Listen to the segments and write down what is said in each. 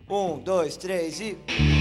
Um, dois, três e...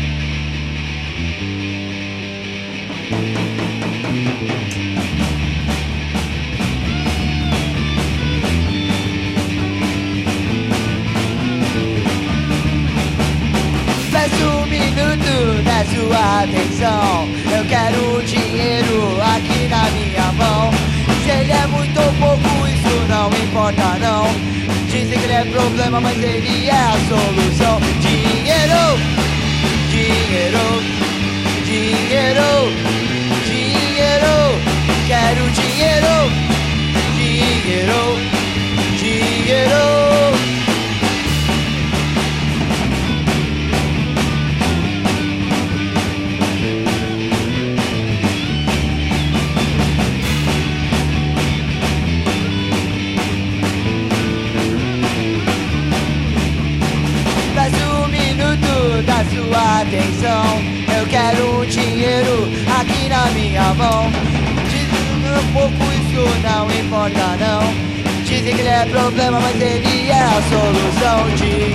Peço um minuto da sua atenção. Eu quero dinheiro aqui na minha mão. Se ele é muito ou pouco, isso não importa não. Dizem que ele é problema, mas ele é a solução. Dinheiro, dinheiro, dinheiro, dinheiro. Quero dinheiro, dinheiro, dinheiro. Da sua atenção, eu quero dinheiro aqui na minha mão. Dizem um pouco, isso não importa não. Dizem que ele é problema, mas ele é a solução.